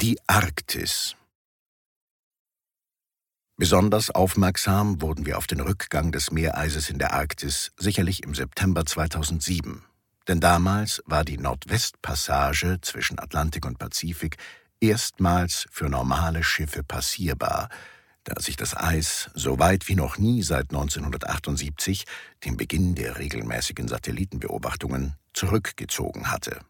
Die Arktis. Besonders aufmerksam wurden wir auf den Rückgang des Meereises in der Arktis sicherlich im September 2007. Denn damals war die Nordwestpassage zwischen Atlantik und Pazifik erstmals für normale Schiffe passierbar, da sich das Eis so weit wie noch nie seit 1978, dem Beginn der regelmäßigen Satellitenbeobachtungen, zurückgezogen hatte.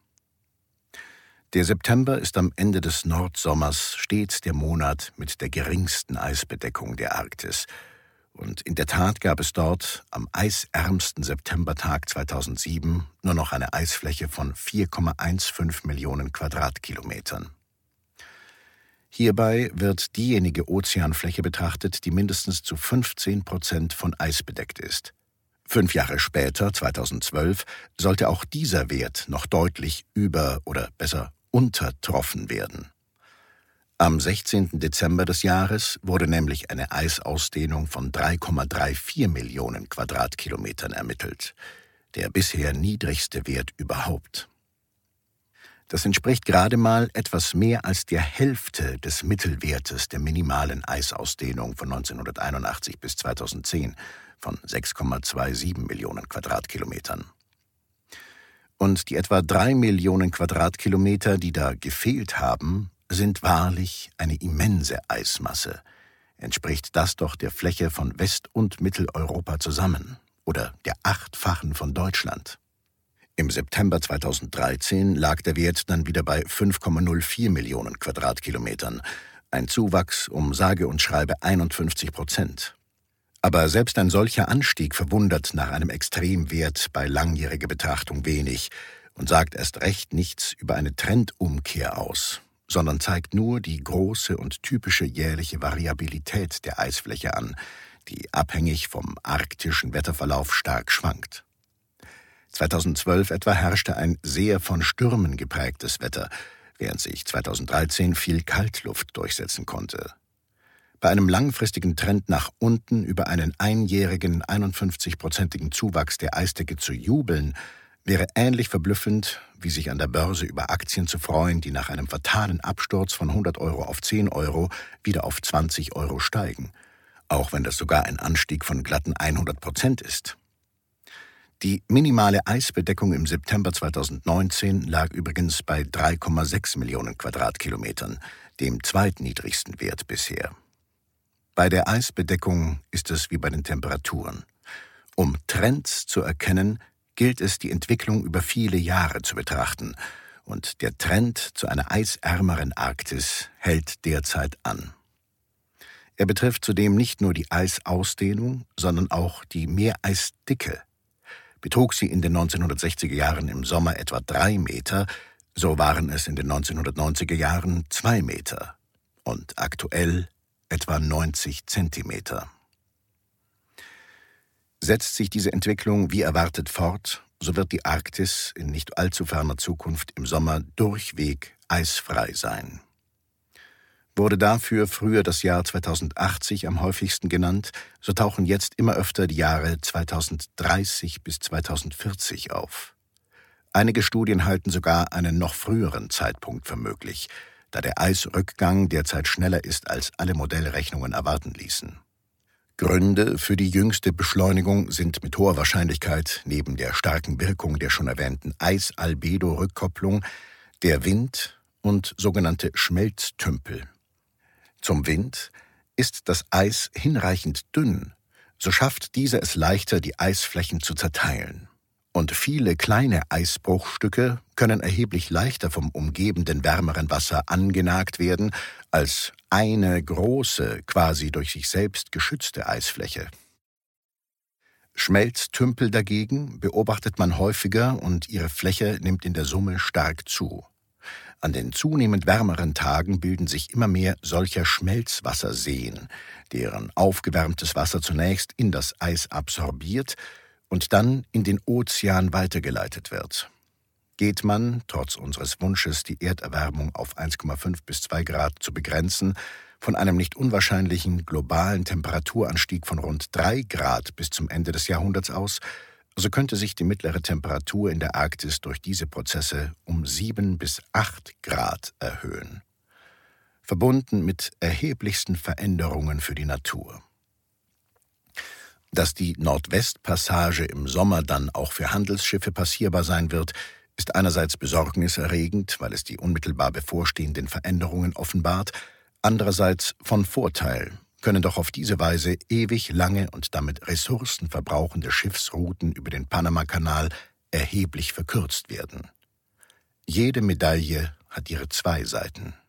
Der September ist am Ende des Nordsommers stets der Monat mit der geringsten Eisbedeckung der Arktis. Und in der Tat gab es dort am eisärmsten Septembertag 2007 nur noch eine Eisfläche von 4,15 Millionen Quadratkilometern. Hierbei wird diejenige Ozeanfläche betrachtet, die mindestens zu 15% von Eis bedeckt ist. 5 Jahre später, 2012, sollte auch dieser Wert noch deutlich oder besser untertroffen werden. Am 16. Dezember des Jahres wurde nämlich eine Eisausdehnung von 3,34 Millionen Quadratkilometern ermittelt, der bisher niedrigste Wert überhaupt. Das entspricht gerade mal etwas mehr als der Hälfte des Mittelwertes der minimalen Eisausdehnung von 1981 bis 2010 von 6,27 Millionen Quadratkilometern. Und die etwa 3 Millionen Quadratkilometer, die da gefehlt haben, sind wahrlich eine immense Eismasse. Entspricht das doch der Fläche von West- und Mitteleuropa zusammen oder der 8-fachen von Deutschland. Im September 2013 lag der Wert dann wieder bei 5,04 Millionen Quadratkilometern, ein Zuwachs um sage und schreibe 51%. Aber selbst ein solcher Anstieg verwundert nach einem Extremwert bei langjähriger Betrachtung wenig und sagt erst recht nichts über eine Trendumkehr aus, sondern zeigt nur die große und typische jährliche Variabilität der Eisfläche an, die abhängig vom arktischen Wetterverlauf stark schwankt. 2012 etwa herrschte ein sehr von Stürmen geprägtes Wetter, während sich 2013 viel Kaltluft durchsetzen konnte. Bei einem langfristigen Trend nach unten über einen einjährigen 51%igen Zuwachs der Eisdecke zu jubeln, wäre ähnlich verblüffend, wie sich an der Börse über Aktien zu freuen, die nach einem fatalen Absturz von 100 Euro auf 10 Euro wieder auf 20 Euro steigen, auch wenn das sogar ein Anstieg von glatten 100% ist. Die minimale Eisbedeckung im September 2019 lag übrigens bei 3,6 Millionen Quadratkilometern, dem zweitniedrigsten Wert bisher. Bei der Eisbedeckung ist es wie bei den Temperaturen. Um Trends zu erkennen, gilt es, die Entwicklung über viele Jahre zu betrachten. Und der Trend zu einer eisärmeren Arktis hält derzeit an. Er betrifft zudem nicht nur die Eisausdehnung, sondern auch die Meereisdicke. Betrug sie in den 1960er Jahren im Sommer etwa 3 Meter, so waren es in den 1990er Jahren 2 Meter. Und aktuell etwa 90 Zentimeter. Setzt sich diese Entwicklung wie erwartet fort, so wird die Arktis in nicht allzu ferner Zukunft im Sommer durchweg eisfrei sein. Wurde dafür früher das Jahr 2080 am häufigsten genannt, so tauchen jetzt immer öfter die Jahre 2030 bis 2040 auf. Einige Studien halten sogar einen noch früheren Zeitpunkt für möglich, da der Eisrückgang derzeit schneller ist, als alle Modellrechnungen erwarten ließen. Gründe für die jüngste Beschleunigung sind mit hoher Wahrscheinlichkeit neben der starken Wirkung der schon erwähnten Eisalbedo-Rückkopplung der Wind und sogenannte Schmelztümpel. Zum Wind: Ist das Eis hinreichend dünn, so schafft dieser es leichter, die Eisflächen zu zerteilen. Und viele kleine Eisbruchstücke können erheblich leichter vom umgebenden wärmeren Wasser angenagt werden als eine große, quasi durch sich selbst geschützte Eisfläche. Schmelztümpel dagegen beobachtet man häufiger und ihre Fläche nimmt in der Summe stark zu. An den zunehmend wärmeren Tagen bilden sich immer mehr solcher Schmelzwasserseen, deren aufgewärmtes Wasser zunächst in das Eis absorbiert und dann in den Ozean weitergeleitet wird. Geht man, trotz unseres Wunsches, die Erderwärmung auf 1,5 bis 2 Grad zu begrenzen, von einem nicht unwahrscheinlichen globalen Temperaturanstieg von rund 3 Grad bis zum Ende des Jahrhunderts aus, so könnte sich die mittlere Temperatur in der Arktis durch diese Prozesse um 7 bis 8 Grad erhöhen. verbunden mit erheblichsten Veränderungen für die Natur. Dass die Nordwestpassage im Sommer dann auch für Handelsschiffe passierbar sein wird, ist einerseits besorgniserregend, weil es die unmittelbar bevorstehenden Veränderungen offenbart, andererseits von Vorteil, können doch auf diese Weise ewig lange und damit ressourcenverbrauchende Schiffsrouten über den Panamakanal erheblich verkürzt werden. Jede Medaille hat ihre zwei Seiten.